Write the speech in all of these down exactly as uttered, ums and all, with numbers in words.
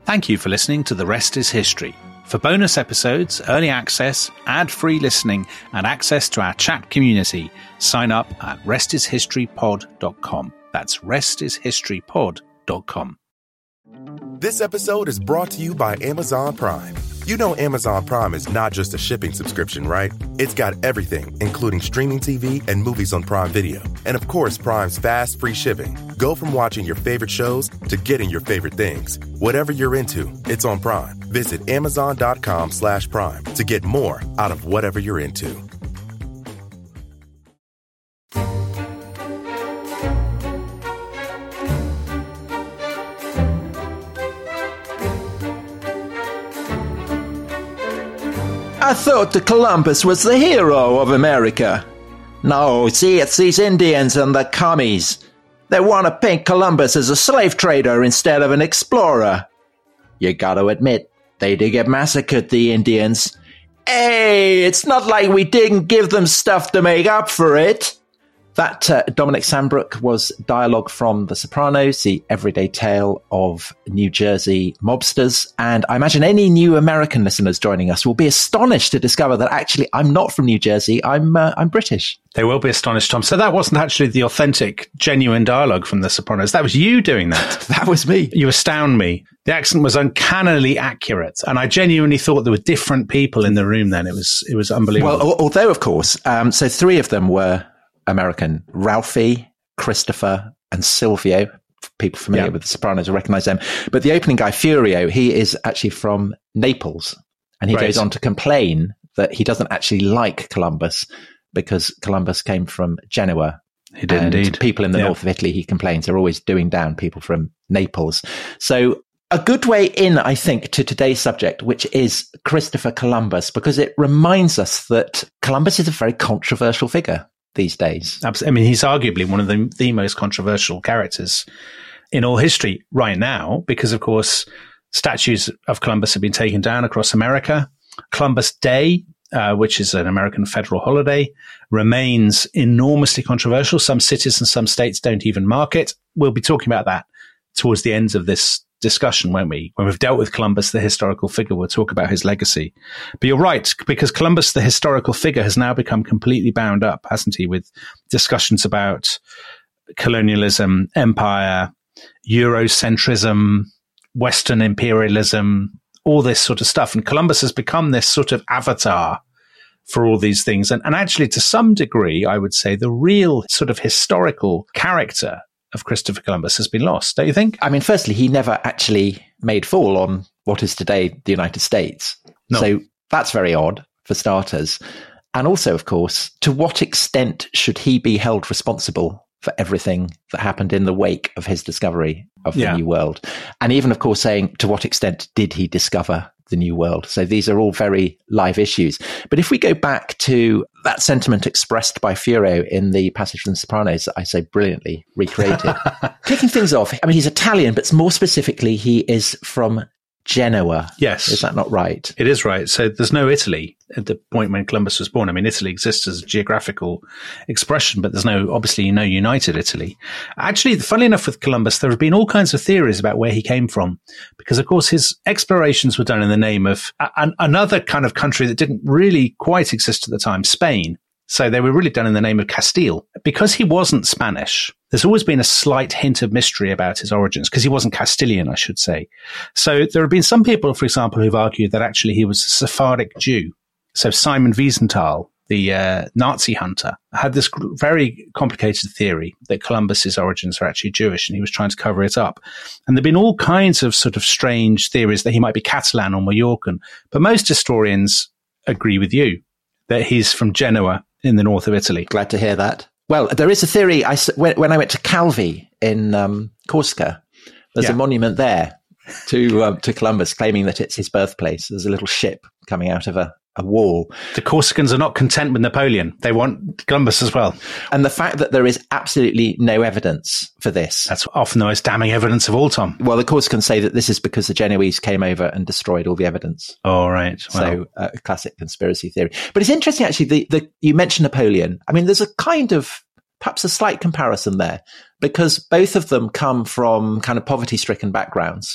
Thank you for listening to The Rest is History. For bonus episodes, early access, ad-free listening, and access to our chat community, sign up at rest is history pod dot com. That's rest is history pod dot com. This episode is brought to you by Amazon Prime. You know Amazon Prime is not just a shipping subscription, right? It's got everything, including streaming T V and movies on Prime Video. And of course, Prime's fast, free shipping. Go from watching your favorite shows to getting your favorite things. Whatever you're into, it's on Prime. Visit amazon.com slash prime to get more out of whatever you're into. I thought the Columbus was the hero of America. No, see, it's these Indians and the commies. They want to paint Columbus as a slave trader instead of an explorer. You gotta admit, they did get massacred, the Indians. Hey, it's not like we didn't give them stuff to make up for it. That, uh, Dominic Sandbrook, was dialogue from The Sopranos, the everyday tale of New Jersey mobsters. And I imagine any new American listeners joining us will be astonished to discover that actually I'm not from New Jersey. I'm uh, I'm British. They will be astonished, Tom. So that wasn't actually the authentic, genuine dialogue from The Sopranos. That was you doing that. That was me. You astound me. The accent was uncannily accurate. And I genuinely thought there were different people in the room then. It was, it was unbelievable. Well, although, of course, um, so three of them were American. Ralphie, Christopher, and Silvio. People familiar yeah. with The Sopranos will recognize them. But the opening guy, Furio, he is actually from Naples. And he right. goes on to complain that he doesn't actually like Columbus because Columbus came from Genoa. He did and indeed. People in the yeah. north of Italy, he complains, are always doing down people from Naples. So a good way in, I think, to today's subject, which is Christopher Columbus, because it reminds us that Columbus is a very controversial figure these days. Absolutely. I mean, he's arguably one of the, the most controversial characters in all history right now, because, of course, statues of Columbus have been taken down across America. Columbus Day, uh, which is an American federal holiday, remains enormously controversial. Some cities and some states don't even mark it. We'll be talking about that towards the end of this discussion, won't we? When we've dealt with Columbus, the historical figure, we'll talk about his legacy. But you're right, because Columbus, the historical figure, has now become completely bound up, hasn't he, with discussions about colonialism, empire, Eurocentrism, Western imperialism, all this sort of stuff. And Columbus has become this sort of avatar for all these things. And, and actually, to some degree, I would say the real sort of historical character of Christopher Columbus has been lost, don't you think? I mean, firstly, he never actually made fall on what is today the United States. No. So that's very odd, for starters. And also, of course, to what extent should he be held responsible for everything that happened in the wake of his discovery of the yeah. New World? And even, of course, saying to what extent did he discover the New World? So these are all very live issues. But if we go back to that sentiment expressed by Furio in the passage from The Sopranos that I so brilliantly recreated, kicking things off, I mean, he's Italian, but more specifically, he is from Genoa. Yes. Is that not right? It is right. So there's no Italy at the point when Columbus was born. I mean, Italy exists as a geographical expression, but there's no, obviously, no united Italy. Actually, funnily enough, with Columbus, there have been all kinds of theories about where he came from, because, of course, his explorations were done in the name of a- another kind of country that didn't really quite exist at the time, Spain. So they were really done in the name of Castile. Because he wasn't Spanish, there's always been a slight hint of mystery about his origins, because he wasn't Castilian, I should say. So there have been some people, for example, who've argued that actually he was a Sephardic Jew. So Simon Wiesenthal, the uh, Nazi hunter, had this very complicated theory that Columbus's origins are actually Jewish, and he was trying to cover it up. And there have been all kinds of sort of strange theories that he might be Catalan or Mallorcan. But most historians agree with you that he's from Genoa in the north of Italy. Glad to hear that. Well, there is a theory. I, when, when I went to Calvi in um, Corsica, there's yeah. a monument there to um, to Columbus claiming that it's his birthplace. There's a little ship coming out of a, a wall. The Corsicans are not content with Napoleon. They want Columbus as well. And the fact that there is absolutely no evidence for this. That's often the most damning evidence of all, Tom. Well, the Corsicans say that this is because the Genoese came over and destroyed all the evidence. Oh, right. Well. So uh, a classic conspiracy theory. But it's interesting, actually, the, the you mentioned Napoleon. I mean, there's a kind of, perhaps a slight comparison there, because both of them come from kind of poverty-stricken backgrounds.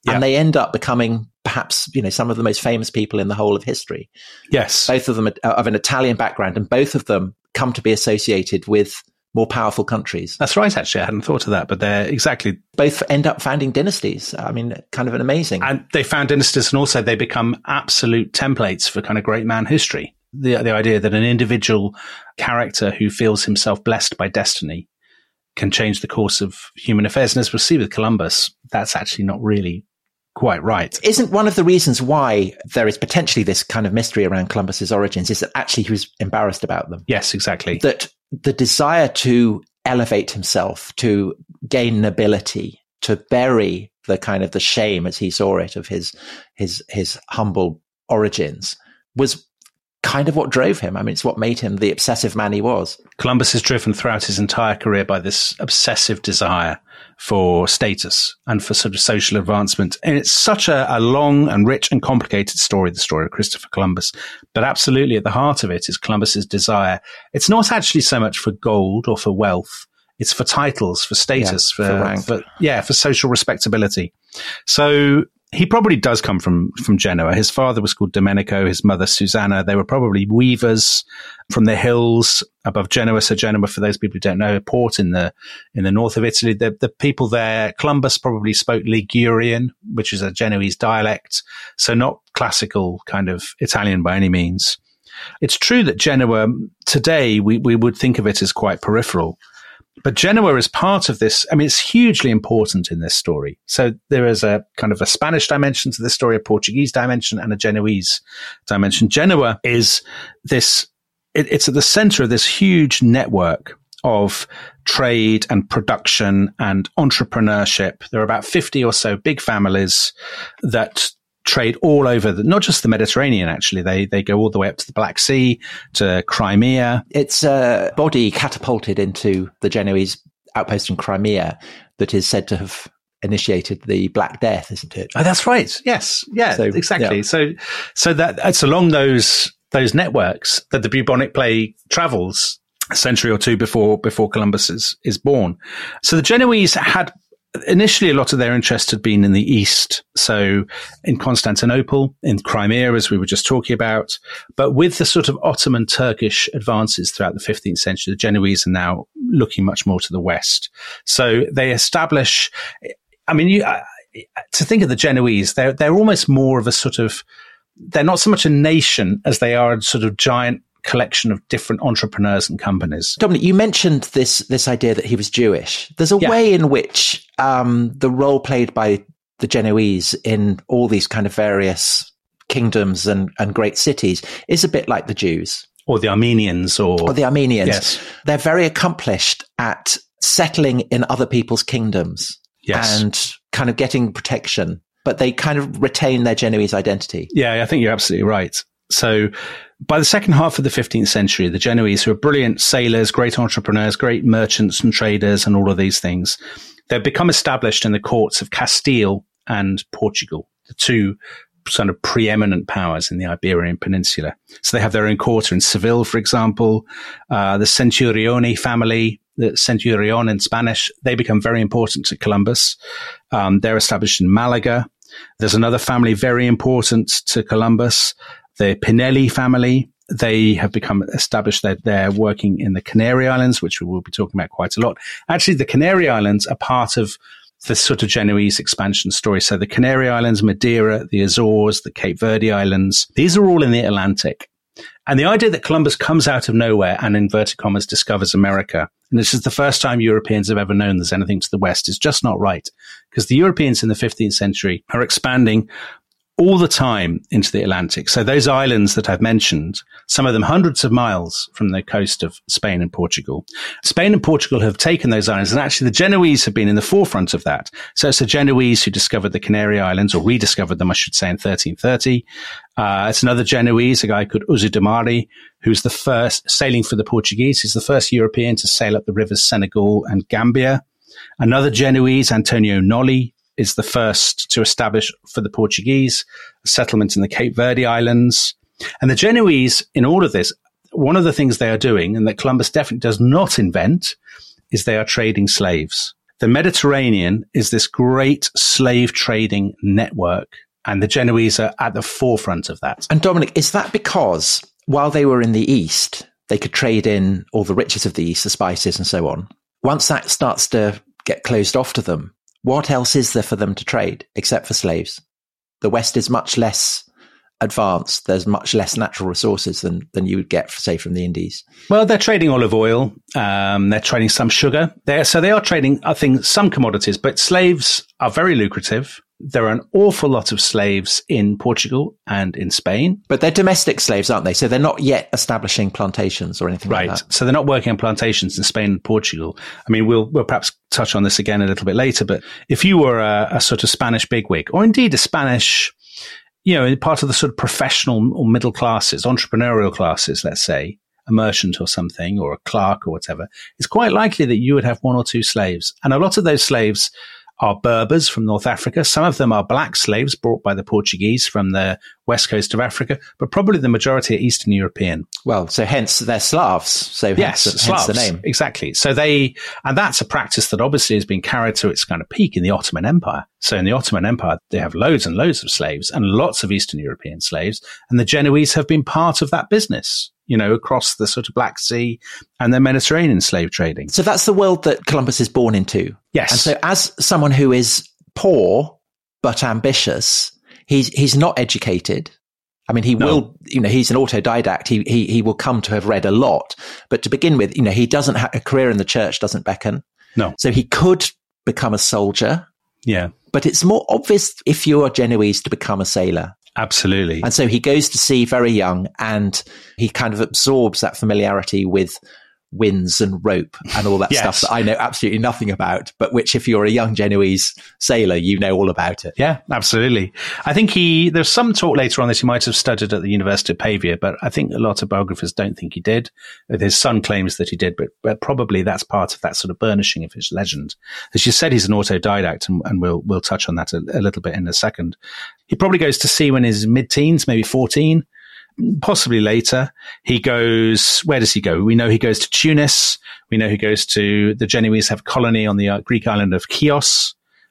Yeah. And they end up becoming perhaps, you know, some of the most famous people in the whole of history. Yes. Both of them are of an Italian background, and both of them come to be associated with more powerful countries. That's right, actually. I hadn't thought of that, but they're exactly... Both end up founding dynasties. I mean, kind of an amazing... And they found dynasties, and also they become absolute templates for kind of great man history. The, the idea that an individual character who feels himself blessed by destiny can change the course of human affairs. And as we'll see with Columbus, that's actually not really quite right. Isn't one of the reasons why there is potentially this kind of mystery around Columbus's origins is that actually he was embarrassed about them? Yes, exactly. That the desire to elevate himself, to gain nobility, to bury the kind of the shame, as he saw it, of his his his humble origins was kind of what drove him. I mean, it's what made him the obsessive man he was. Columbus is driven throughout his entire career by this obsessive desire for status and for sort of social advancement. And it's such a, a long and rich and complicated story, the story of Christopher Columbus. But absolutely at the heart of it is Columbus's desire. It's not actually so much for gold or for wealth. It's for titles, for status, yeah, for, for rank. for yeah, for social respectability. So he probably does come from, from Genoa. His father was called Domenico, his mother Susanna. They were probably weavers from the hills above Genoa. So Genoa, for those people who don't know, a port in the, in the north of Italy. The, the people there, Columbus probably spoke Ligurian, which is a Genoese dialect. So not classical kind of Italian by any means. It's true that Genoa today, we, we would think of it as quite peripheral. But Genoa is part of this. I mean, it's hugely important in this story. So there is a kind of a Spanish dimension to this story, a Portuguese dimension, and a Genoese dimension. Genoa is this, it, it's at the center of this huge network of trade and production and entrepreneurship. There are about fifty or so big families that trade all over, the, not just the Mediterranean, actually. They they go all the way up to the Black Sea, to Crimea. It's a body catapulted into the Genoese outpost in Crimea that is said to have initiated the Black Death, isn't it? Oh, that's right. Yes. Yeah, So, exactly. yeah. So so that it's along those those networks that the bubonic plague travels a century or two before before Columbus is, is born. So the Genoese had initially, a lot of their interest had been in the east, so in Constantinople, in Crimea, as we were just talking about. But with the sort of Ottoman Turkish advances throughout the fifteenth century, the Genoese are now looking much more to the west. So they establish, I mean, you, uh, to think of the Genoese, they're, they're almost more of a sort of, they're not so much a nation as they are a sort of giant collection of different entrepreneurs and companies. Dominic, you mentioned this this idea that he was Jewish. There's a Yeah. way in which um, the role played by the Genoese in all these kind of various kingdoms and, and great cities is a bit like the Jews. Or the Armenians or... Or the Armenians. Yes. They're very accomplished at settling in other people's kingdoms Yes. and kind of getting protection, but they kind of retain their Genoese identity. Yeah, I think you're absolutely right. So by the second half of the fifteenth century, the Genoese, who are brilliant sailors, great entrepreneurs, great merchants and traders and all of these things, they've become established in the courts of Castile and Portugal, the two sort of preeminent powers in the Iberian Peninsula. So they have their own quarter in Seville, for example. Uh, the Centurioni family, the Centurion in Spanish, they become very important to Columbus. Um, they're established in Malaga. There's another family very important to Columbus, the Pinelli family. They have become established. They're, they're working in the Canary Islands, which we will be talking about quite a lot. Actually, the Canary Islands are part of the sort of Genoese expansion story. So the Canary Islands, Madeira, the Azores, the Cape Verde Islands, these are all in the Atlantic. And the idea that Columbus comes out of nowhere and, in inverted commas, discovers America, and this is the first time Europeans have ever known there's anything to the west, is just not right. Because the Europeans in the fifteenth century are expanding all the time into the Atlantic. So those islands that I've mentioned, some of them hundreds of miles from the coast of Spain and Portugal. Spain and Portugal have taken those islands, and actually the Genoese have been in the forefront of that. So it's the Genoese who discovered the Canary Islands, or rediscovered them, I should say, in thirteen thirty. Uh, it's another Genoese, a guy called Uzo de Mari, who's the first, sailing for the Portuguese. He's the first European to sail up the rivers Senegal and Gambia. Another Genoese, Antonio Noli, is the first to establish for the Portuguese a settlement in the Cape Verde Islands. And the Genoese, in all of this, one of the things they are doing, and that Columbus definitely does not invent, is they are trading slaves. The Mediterranean is this great slave trading network, and the Genoese are at the forefront of that. And Dominic, is that because while they were in the East, they could trade in all the riches of the East, the spices and so on? Once that starts to get closed off to them, what else is there for them to trade except for slaves? The West is much less advanced. There's much less natural resources than, than you would get, say, from the Indies. Well, they're trading olive oil. Um, they're trading some sugar. They're, so they are trading, I think, some commodities, but slaves are very lucrative. There are an awful lot of slaves in Portugal and in Spain. But they're domestic slaves, aren't they? So they're not yet establishing plantations or anything right. like that. Right. So they're not working on plantations in Spain and Portugal. I mean, we'll we'll perhaps touch on this again a little bit later, but if you were a, a sort of Spanish bigwig, or indeed a Spanish, you know, part of the sort of professional or middle classes, entrepreneurial classes, let's say, a merchant or something, or a clerk or whatever, it's quite likely that you would have one or two slaves. And a lot of those slaves are Berbers from North Africa. Some of them are black slaves brought by the Portuguese from the west coast of Africa, but probably the majority are Eastern European. Well, so hence they're Slavs. So hence, yes, the, Slavs, hence the name. Exactly. So they, and that's a practice that obviously has been carried to its kind of peak in the Ottoman Empire. So in the Ottoman Empire, they have loads and loads of slaves and lots of Eastern European slaves. And the Genoese have been part of that business, you know, across the sort of Black Sea and the Mediterranean slave trading. So that's the world that Columbus is born into. Yes. And so as someone who is poor but ambitious, he's he's not educated. I mean, he No. will, you know, he's an autodidact. He he he will come to have read a lot. But to begin with, you know, he doesn't have a career in the church, doesn't beckon. No. So he could become a soldier. Yeah. But it's more obvious if you're Genoese to become a sailor. Absolutely. And so he goes to sea very young, and he kind of absorbs that familiarity with winds and rope and all that Yes. stuff that I know absolutely nothing about, but which if you're a young Genoese sailor, you know all about it. Yeah, absolutely. I think he, there's some talk later on that he might have studied at the University of Pavia, but I think a lot of biographers don't think he did. His son claims that he did, but, but probably that's part of that sort of burnishing of his legend. As you said, he's an autodidact, and, and we'll, we'll touch on that a, a little bit in a second. He probably goes to sea when he's mid-teens, maybe fourteen. Possibly later. He goes, where does he go? We know he goes to Tunis. We know he goes to, the Genoese have a colony on the uh, Greek island of Chios,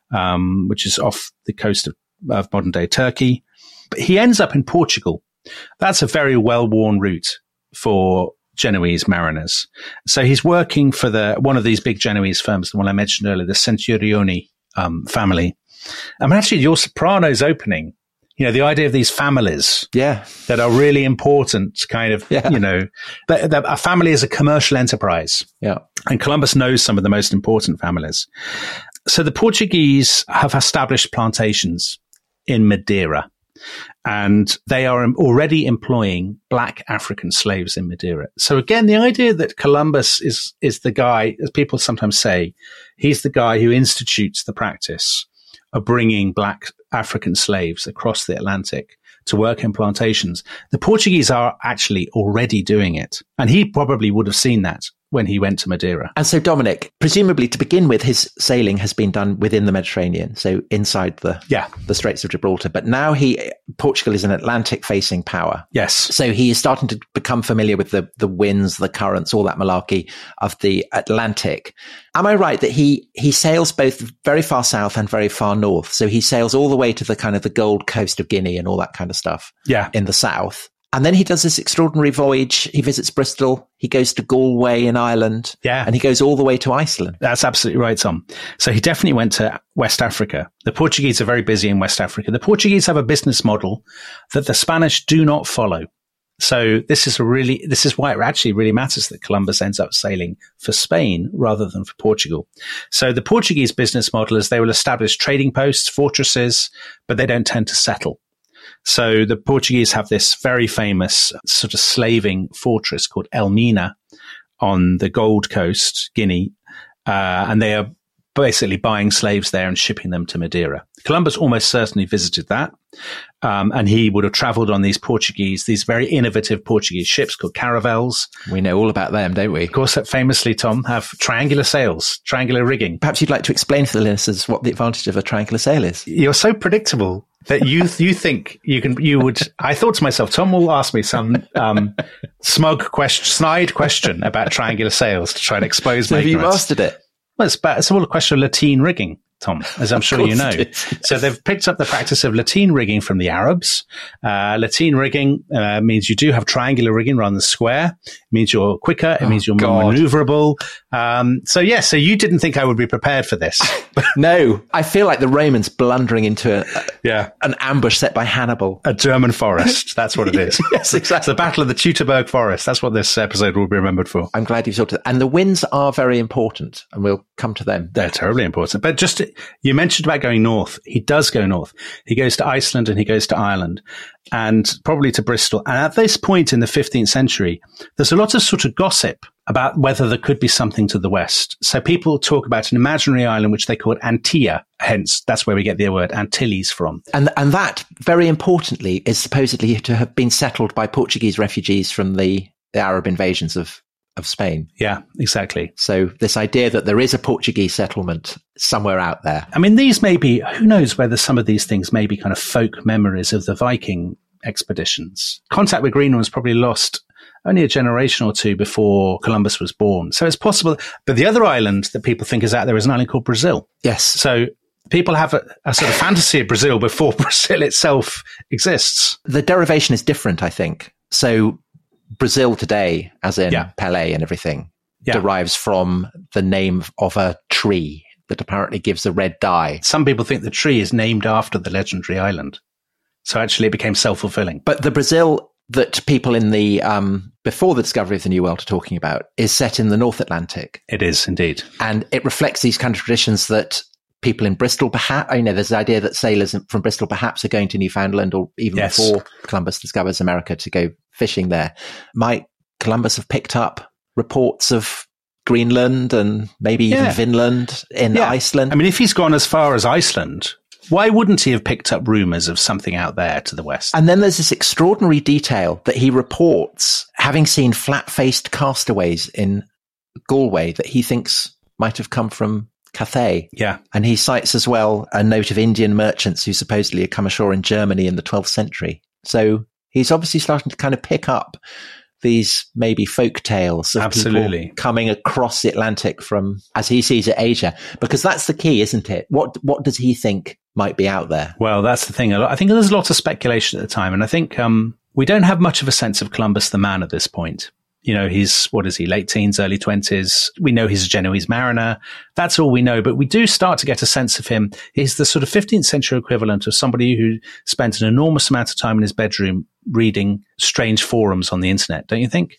um, which is off the coast of, of modern day Turkey. But he ends up in Portugal. That's a very well-worn route for Genoese mariners. So he's working for the, one of these big Genoese firms, the one I mentioned earlier, the Centurioni, um, family. I mean, actually, your Sopranos opening, you know, the idea of these families Yeah. that are really important, kind of, Yeah. you know, that, that a family is a commercial enterprise. Yeah. And Columbus knows some of the most important families. So the Portuguese have established plantations in Madeira, and they are already employing black African slaves in Madeira. So again, the idea that Columbus is, is the guy, as people sometimes say, he's the guy who institutes the practice of bringing black African slaves across the Atlantic to work in plantations. The Portuguese are actually already doing it. And he probably would have seen that when he went to Madeira. And so, Dominic, presumably to begin with, his sailing has been done within the Mediterranean, so inside the Yeah. the Straits of Gibraltar. But now he, Portugal is an Atlantic-facing power. Yes. So he is starting to become familiar with the, the winds, the currents, all that malarkey of the Atlantic. Am I right that he, he sails both very far south and very far north? So he sails all the way to the kind of the Gold Coast of Guinea and all that kind of stuff Yeah. in the south. And then he does this extraordinary voyage. He visits Bristol. He goes to Galway in Ireland. Yeah. And he goes all the way to Iceland. That's absolutely right, Tom. So he definitely went to West Africa. The Portuguese are very busy in West Africa. The Portuguese have a business model that the Spanish do not follow. So this is a really, this is why it actually really matters that Columbus ends up sailing for Spain rather than for Portugal. So the Portuguese business model is they will establish trading posts, fortresses, but they don't tend to settle. So the Portuguese have this very famous sort of slaving fortress called Elmina on the Gold Coast, Guinea, uh, and they are basically buying slaves there and shipping them to Madeira. Columbus almost certainly visited that, um, and he would have travelled on these Portuguese, these very innovative Portuguese ships called caravels. We know all about them, don't we? Of course, that famously, Tom, have triangular sails, triangular rigging. Perhaps you'd like to explain for the listeners what the advantage of a triangular sail is. You're so predictable that you you think you can you would. I thought to myself, Tom will ask me some um, smug question, snide question about triangular sails to try and expose So my have you ignorance. mastered it? Well, it's, about, it's all a question of lateen rigging, Tom, as I'm sure you know. So they've picked up the practice of lateen rigging from the Arabs. Uh, lateen rigging uh, means you do have triangular rigging rather than square. It means you're quicker. It oh, means you're more God. maneuverable. Um, so, yeah, so you didn't think I would be prepared for this. No, I feel like the Romans blundering into a, yeah. an ambush set by Hannibal. A German forest. That's what it is. Yes, exactly. It's the Battle of the Teutoburg Forest. That's what this episode will be remembered for. I'm glad you've talked to that. And the winds are very important, and we'll come to them. They're terribly important. But just, you mentioned about going north. He does go north. He goes to Iceland and he goes to Ireland and probably to Bristol. And at this point in the fifteenth century, there's a lot of sort of gossip about whether there could be something to the west. So people talk about an imaginary island, which they called Antilla. Hence, that's where we get the word Antilles from. And and that, very importantly, is supposedly to have been settled by Portuguese refugees from the, the Arab invasions of, of Spain. Yeah, exactly. So this idea that there is a Portuguese settlement somewhere out there. I mean, these may be, who knows whether some of these things may be kind of folk memories of the Viking expeditions. Contact with Greenland was probably lost only a generation or two before Columbus was born. So it's possible. But the other island that people think is out there is an island called Brazil. Yes. So people have a, a sort of fantasy of Brazil before Brazil itself exists. The derivation is different, I think. So Brazil today, as in yeah. Pelé and everything, yeah. derives from the name of a tree that apparently gives a red dye. Some people think the tree is named after the legendary island. So actually it became self-fulfilling. But the Brazil that people in the, um, before the discovery of the New World are talking about is set in the North Atlantic. It is indeed. And it reflects these kind of traditions that people in Bristol, perhaps, you know, there's the idea that sailors from Bristol perhaps are going to Newfoundland or even yes. before Columbus discovers America to go fishing there. Might Columbus have picked up reports of Greenland and maybe yeah. even Vinland in yeah. Iceland? I mean, if he's gone as far as Iceland, why wouldn't he have picked up rumors of something out there to the west? And then there's this extraordinary detail that he reports having seen flat-faced castaways in Galway that he thinks might have come from Cathay. Yeah. And he cites as well a note of Indian merchants who supposedly had come ashore in Germany in the twelfth century. So he's obviously starting to kind of pick up these maybe folk tales of Absolutely. people coming across the Atlantic from, as he sees it, Asia. Because that's the key, isn't it? What what does he think might be out there? Well, that's the thing. I think there's lots of speculation at the time. And I think um, we don't have much of a sense of Columbus the man at this point. You know, he's, what is he, late teens, early twenties. We know he's a Genoese mariner. That's all we know. But we do start to get a sense of him. He's the sort of fifteenth century equivalent of somebody who spent an enormous amount of time in his bedroom reading strange forums on the internet, don't you think?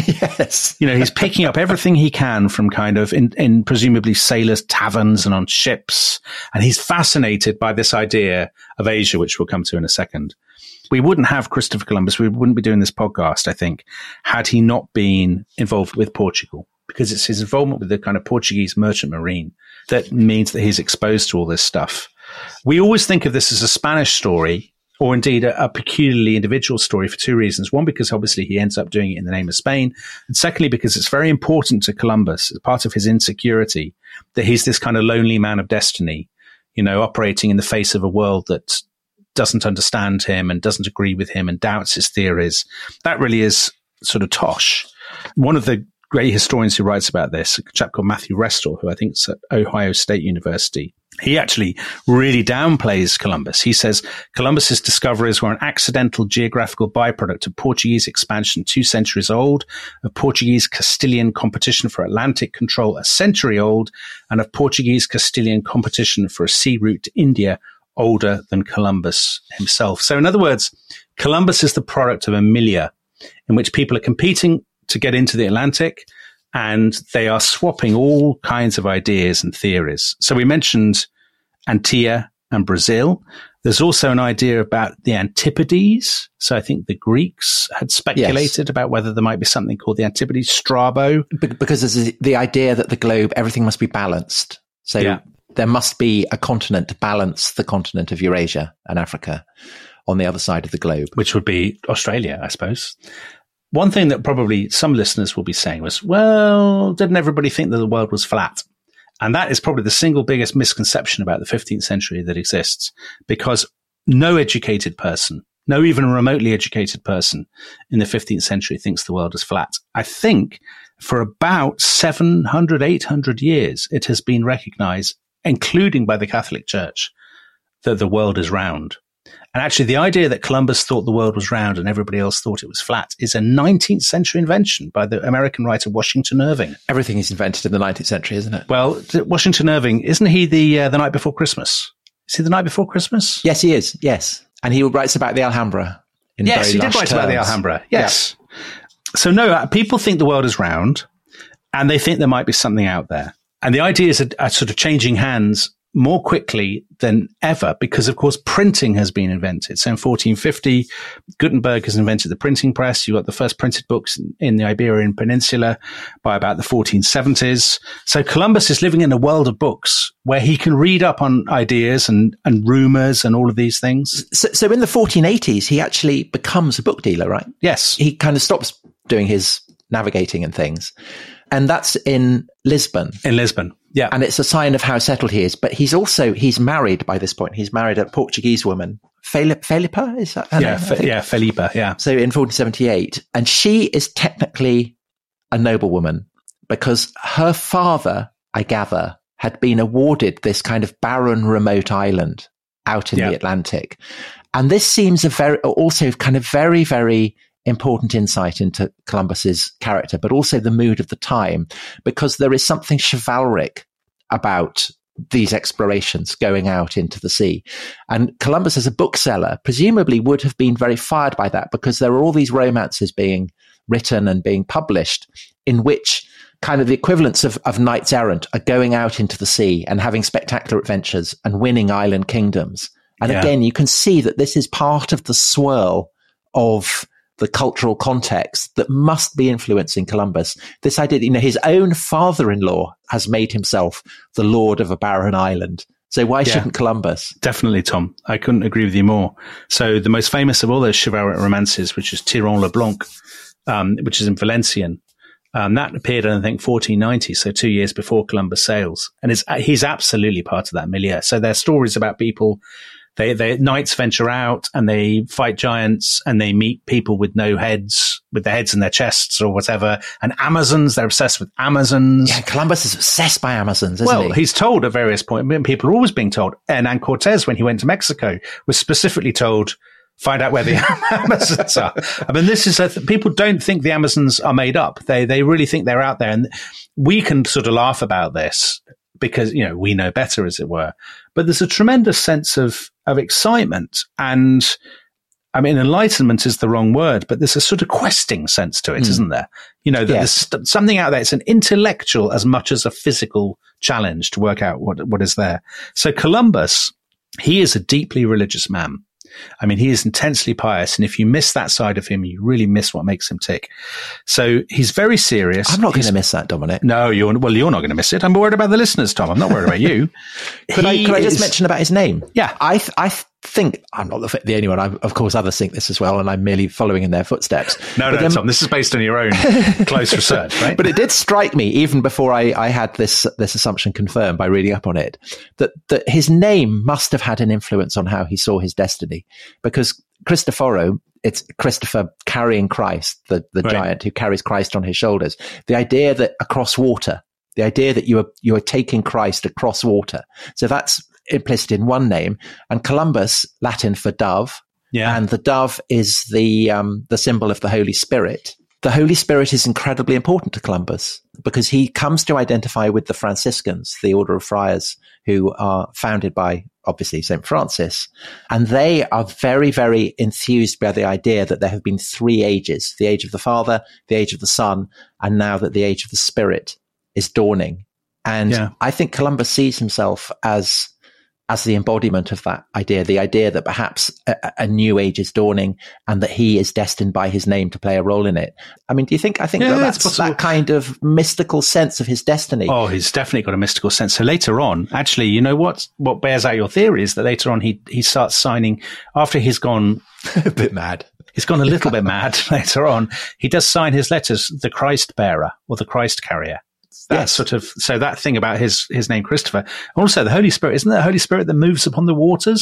Yes. You know, he's picking up everything he can from kind of in, in presumably sailors' taverns and on ships. And he's fascinated by this idea of Asia, which we'll come to in a second. We wouldn't have Christopher Columbus. We wouldn't be doing this podcast, I think, had he not been involved with Portugal, because it's his involvement with the kind of Portuguese merchant marine that means that he's exposed to all this stuff. We always think of this as a Spanish story, or indeed a, a peculiarly individual story for two reasons. One, because obviously he ends up doing it in the name of Spain. And secondly, because it's very important to Columbus, as part of his insecurity, that he's this kind of lonely man of destiny, you know, operating in the face of a world that doesn't understand him and doesn't agree with him and doubts his theories. That really is sort of tosh. One of the great historians who writes about this, a chap called Matthew Restall, who I think is at Ohio State University, he actually really downplays Columbus. He says Columbus's discoveries were an accidental geographical byproduct of Portuguese expansion two centuries old, of Portuguese Castilian competition for Atlantic control a century old, and of Portuguese Castilian competition for a sea route to India older than Columbus himself. So in other words, Columbus is the product of a milieu in which people are competing to get into the Atlantic, and they are swapping all kinds of ideas and theories. So we mentioned Antilla and Brazil. There's also an idea about the Antipodes. So I think the Greeks had speculated yes. about whether there might be something called the Antipodes, Strabo. Because there's the idea that the globe, everything must be balanced. So yeah. there must be a continent to balance the continent of Eurasia and Africa on the other side of the globe. Which would be Australia, I suppose. One thing that probably some listeners will be saying was, well, didn't everybody think that the world was flat? And that is probably the single biggest misconception about the fifteenth century that exists, because no educated person No even remotely educated person in the fifteenth century thinks the world is flat. I think for about seven hundred, eight hundred years, it has been recognized, including by the Catholic Church, that the world is round. And actually, the idea that Columbus thought the world was round and everybody else thought it was flat is a nineteenth century invention by the American writer Washington Irving. Everything is invented in the nineteenth century, isn't it? Well, Washington Irving, isn't he the uh, the Night Before Christmas? Is he the Night Before Christmas? Yes, he is. Yes. And he writes about the Alhambra. In yes, very he did lush write terms. about the Alhambra. Yes. Yeah. So no, uh, people think the world is round and they think there might be something out there. And the ideas are, are sort of changing hands more quickly than ever because, of course, printing has been invented. So in fourteen fifty, Gutenberg has invented the printing press. You got the first printed books in the Iberian Peninsula by about the fourteen seventies. So Columbus is living in a world of books where he can read up on ideas and, and rumors and all of these things. So, so in the fourteen eighties, he actually becomes a book dealer, right? Yes. He kind of stops doing his navigating and things. And that's in Lisbon. In Lisbon. Yeah. And it's a sign of how settled he is. But he's also, he's married by this point. He's married a Portuguese woman. Felip- Felipa, is that her yeah, name? Fe- yeah, Felipa, yeah. So in fourteen seventy-eight. And she is technically a noblewoman because her father, I gather, had been awarded this kind of barren, remote island out in yeah. the Atlantic. And this seems a very, also kind of very, very important insight into Columbus's character, but also the mood of the time, because there is something chivalric about these explorations going out into the sea. And Columbus, as a bookseller, presumably would have been very fired by that because there are all these romances being written and being published in which kind of the equivalents of, of knights errant are going out into the sea and having spectacular adventures and winning island kingdoms. And yeah. again, you can see that this is part of the swirl of the cultural context that must be influencing Columbus. This idea, you know, his own father-in-law has made himself the lord of a barren island. So why yeah, shouldn't Columbus? Definitely, Tom. I couldn't agree with you more. So the most famous of all those chivalric romances, which is Tirant le Blanc, um, which is in Valencian, um, that appeared in, I think, fourteen ninety, so two years before Columbus sails. And it's, he's absolutely part of that milieu. So there are stories about people. They, they, knights venture out and they fight giants and they meet people with no heads, with their heads in their chests or whatever. And Amazons, they're obsessed with Amazons. Yeah, Columbus is obsessed by Amazons, isn't well, he? Well, he's told at various points, people are always being told. Hernan Cortez, when he went to Mexico, was specifically told, find out where the Amazons are. I mean, this is, a th- people don't think the Amazons are made up. They, they really think they're out there. And we can sort of laugh about this because, you know, we know better, as it were. But there's a tremendous sense of, of excitement. And I mean, enlightenment is the wrong word, but there's a sort of questing sense to it, mm. isn't there? You know, that yes. there's something out there. It's an intellectual as much as a physical challenge to work out what, what is there. So Columbus, he is a deeply religious man. I mean, he is intensely pious. And if you miss that side of him, you really miss what makes him tick. So he's very serious. I'm not going to miss that, Dominic. No, you're, well, you're not going to miss it. I'm worried about the listeners, Tom. I'm not worried about you. could, I, could I just is, mention about his name? Yeah. I, th- I think, I'm not the, the only one. I, of course, others think this as well, and I'm merely following in their footsteps. No, but no, then, Tom, this is based on your own close research, right? But it did strike me, even before I, I had this, this assumption confirmed by reading up on it, that, that his name must have had an influence on how he saw his destiny. Because Christophoro, it's Christopher carrying Christ, the, the right. giant who carries Christ on his shoulders. The idea that across water, the idea that you are, you are taking Christ across water. So that's implicit in one name. And Columbus, Latin for dove. Yeah. And the dove is the, um, the symbol of the Holy Spirit. The Holy Spirit is incredibly important to Columbus because he comes to identify with the Franciscans, the order of friars who are founded by, obviously, Saint Francis. And they are very, very enthused by the idea that there have been three ages, the age of the Father, the age of the Son, and now that the age of the Spirit is dawning. And yeah. I think Columbus sees himself as as the embodiment of that idea, the idea that perhaps a, a new age is dawning and that he is destined by his name to play a role in it. I mean, do you think, I think yeah, that that's that kind of mystical sense of his destiny? Oh, he's definitely got a mystical sense. So later on, actually, you know what, what bears out your theory is that later on he, he starts signing, after he's gone a bit mad. He's gone a little bit mad later on. He does sign his letters, the Christ bearer or the Christ carrier. That yes. sort of, so that thing about his, his name, Christopher. Also, the Holy Spirit, isn't there a Holy Spirit that moves upon the waters?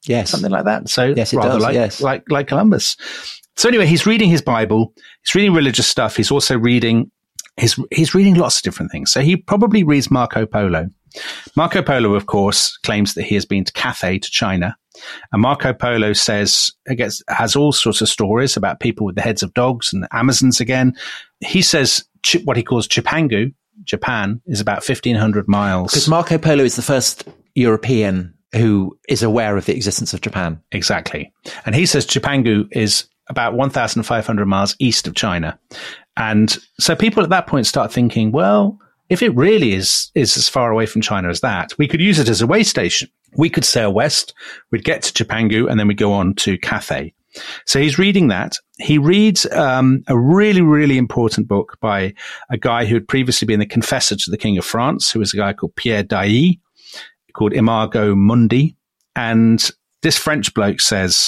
Yes. Something like that. So yes, it rather does, like, yes. like, like Columbus. So anyway, he's reading his Bible. He's reading religious stuff. He's also reading, he's, he's reading lots of different things. So he probably reads Marco Polo. Marco Polo, of course, claims that he has been to Cathay, to China. And Marco Polo says, gets, has all sorts of stories about people with the heads of dogs and Amazons again. He says what he calls Chipangu, Japan, is about fifteen hundred miles. Because Marco Polo is the first European who is aware of the existence of Japan. Exactly. And he says Chipangu is about one thousand five hundred miles east of China. And so people at that point start thinking, well, if it really is, is as far away from China as that, we could use it as a way station. We could sail west, we'd get to Chipangu, and then we'd go on to Cathay. So he's reading that. He reads um, a really, really important book by a guy who had previously been the confessor to the King of France, who was a guy called Pierre Dailly, called Imago Mundi. And this French bloke says,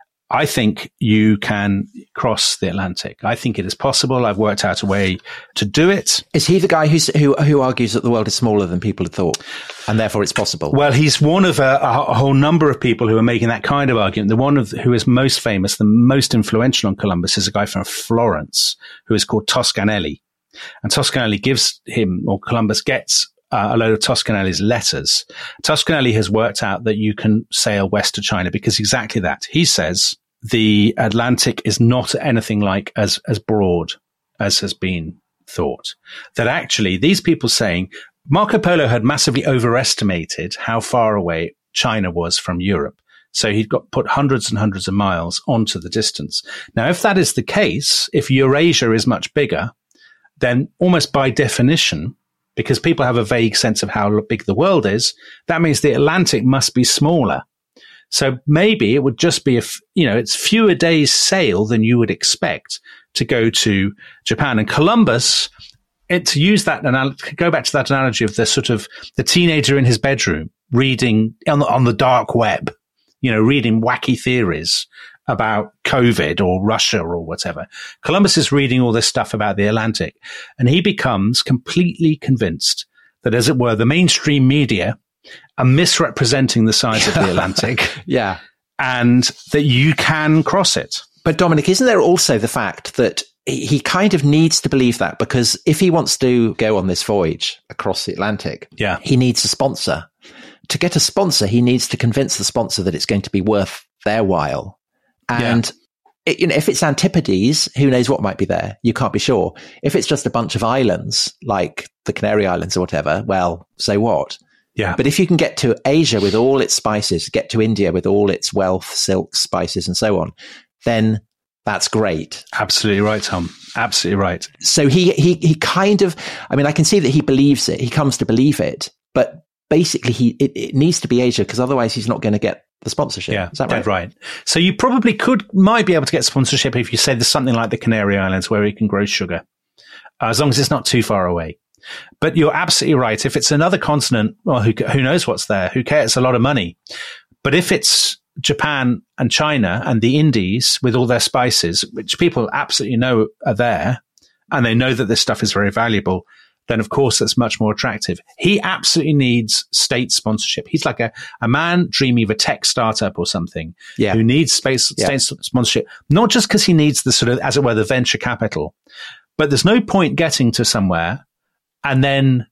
I think you can cross the Atlantic. I think it is possible. I've worked out a way to do it. Is he the guy who's, who who argues that the world is smaller than people had thought, and therefore it's possible? Well, he's one of a, a whole number of people who are making that kind of argument. The one of the, who is most famous, the most influential on Columbus, is a guy from Florence who is called Toscanelli. And Toscanelli gives him, or Columbus gets, Uh, a load of Toscanelli's letters. Toscanelli has worked out that you can sail west to China because exactly that. He says the Atlantic is not anything like as, as broad as has been thought. That actually these people saying Marco Polo had massively overestimated how far away China was from Europe. So he'd got put hundreds and hundreds of miles onto the distance. Now, if that is the case, if Eurasia is much bigger, then almost by definition, because people have a vague sense of how big the world is, that means the Atlantic must be smaller. So maybe it would just be, if you know, it's fewer days sail than you would expect to go to Japan. And Columbus, it, to use that, and go back to that analogy of the sort of the teenager in his bedroom reading on the, on the dark web, you know, reading wacky theories about COVID or Russia or whatever. Columbus is reading all this stuff about the Atlantic, and he becomes completely convinced that, as it were, the mainstream media are misrepresenting the size of the Atlantic. Yeah. And that you can cross it. But Dominic, isn't there also the fact that he kind of needs to believe that, because if he wants to go on this voyage across the Atlantic, yeah, he needs a sponsor. To get a sponsor, he needs to convince the sponsor that it's going to be worth their while. And yeah. it, you know, if it's Antipodes, who knows what might be there? You can't be sure. If it's just a bunch of islands, like the Canary Islands or whatever, well, so what? Yeah. But if you can get to Asia with all its spices, get to India with all its wealth, silk, spices, and so on, then that's great. Absolutely right, Tom. Absolutely right. So he, he, he kind of, I mean, I can see that he believes it. He comes to believe it, but basically he, it, it needs to be Asia, because otherwise he's not going to get the sponsorship. Yeah, is that right? right? So you probably could, might be able to get sponsorship if you say there's something like the Canary Islands where you can grow sugar, uh, as long as it's not too far away. But you're absolutely right. If it's another continent, well, who, who knows what's there? Who cares? It's a lot of money. But if it's Japan and China and the Indies with all their spices, which people absolutely know are there, and they know that this stuff is very valuable, then of course that's much more attractive. He absolutely needs state sponsorship. He's like a, a man dreaming of a tech startup or something, yeah. who needs space, yeah. state sponsorship, not just because he needs the sort of, as it were, the venture capital, but there's no point getting to somewhere and then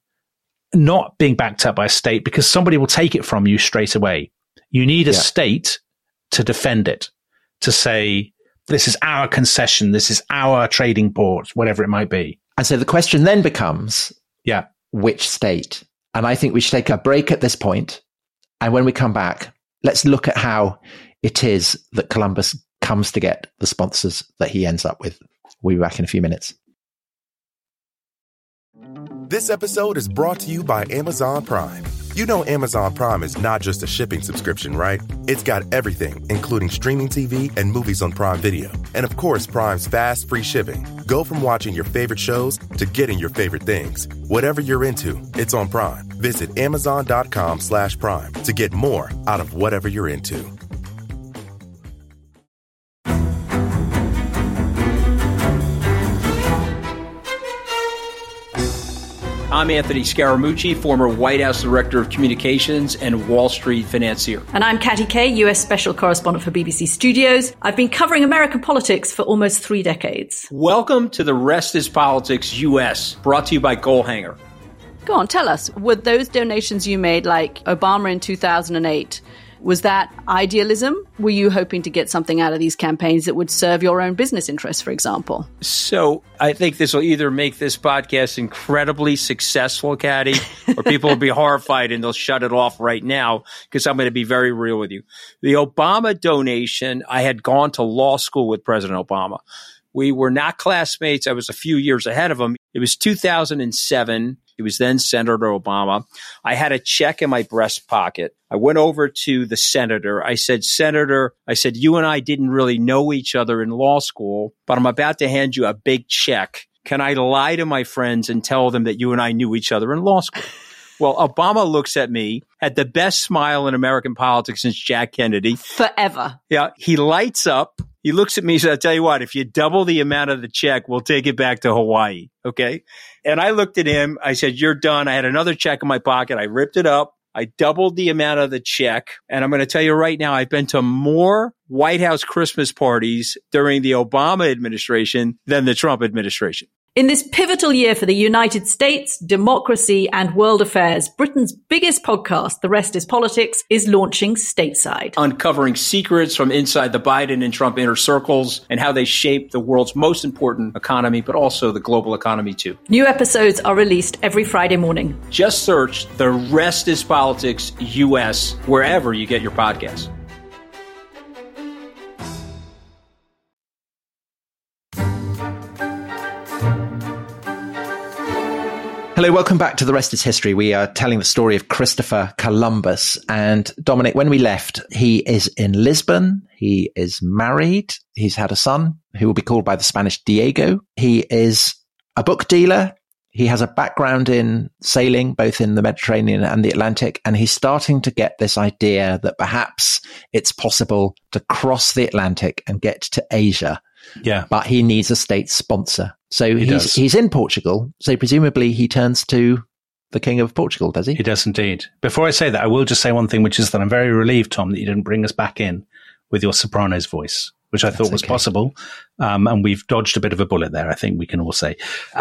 not being backed up by a state, because somebody will take it from you straight away. You need a yeah. state to defend it, to say, this is our concession, this is our trading port, whatever it might be. And so the question then becomes, yeah, which state? And I think we should take a break at this point. And when we come back, let's look at how it is that Columbus comes to get the sponsors that he ends up with. We'll be back in a few minutes. This episode is brought to you by Amazon Prime. You know Amazon Prime is not just a shipping subscription, right? It's got everything, including streaming T V and movies on Prime Video. And of course, Prime's fast, free shipping. Go from watching your favorite shows to getting your favorite things. Whatever you're into, it's on Prime. Visit amazon.com slash prime to get more out of whatever you're into. I'm Anthony Scaramucci, former White House Director of Communications and Wall Street financier. And I'm Katty Kay, U S Special Correspondent for B B C Studios. I've been covering American politics for almost three decades. Welcome to The Rest is Politics U S, brought to you by Goalhanger. Go on, tell us, were those donations you made, like Obama in two thousand eight, was that idealism? Were you hoping to get something out of these campaigns that would serve your own business interests, for example? So I think this will either make this podcast incredibly successful, Katty, or people will be horrified and they'll shut it off right now because I'm going to be very real with you. The Obama donation, I had gone to law school with President Obama. We were not classmates. I was a few years ahead of him. It was two thousand seven. He was then Senator Obama. I had a check in my breast pocket. I went over to the senator. I said, Senator, I said, you and I didn't really know each other in law school, but I'm about to hand you a big check. Can I lie to my friends and tell them that you and I knew each other in law school? Well, Obama looks at me, had the best smile in American politics since Jack Kennedy. Forever. Yeah. He lights up. He looks at me and says, I'll tell you what, if you double the amount of the check, we'll take it back to Hawaii. Okay. And I looked at him. I said, you're done. I had another check in my pocket. I ripped it up. I doubled the amount of the check. And I'm going to tell you right now, I've been to more White House Christmas parties during the Obama administration than the Trump administration. In this pivotal year for the United States, democracy, and world affairs, Britain's biggest podcast, The Rest is Politics, is launching stateside. Uncovering secrets from inside the Biden and Trump inner circles and how they shape the world's most important economy, but also the global economy too. New episodes are released every Friday morning. Just search The Rest is Politics U S wherever you get your podcasts. Hello, welcome back to The Rest is History. We are telling the story of Christopher Columbus. And Dominic, when we left, he is in Lisbon. He is married. He's had a son who will be called by the Spanish Diego. He is a book dealer. He has a background in sailing, both in the Mediterranean and the Atlantic. And he's starting to get this idea that perhaps it's possible to cross the Atlantic and get to Asia. Yeah. But he needs a state sponsor. So he he's does. he's in Portugal. So presumably he turns to the King of Portugal, does he? He does indeed. Before I say that, I will just say one thing, which is that I'm very relieved, Tom, that you didn't bring us back in with your Sopranos voice, which I That's thought was okay. possible. Um, and we've dodged a bit of a bullet there, I think we can all say.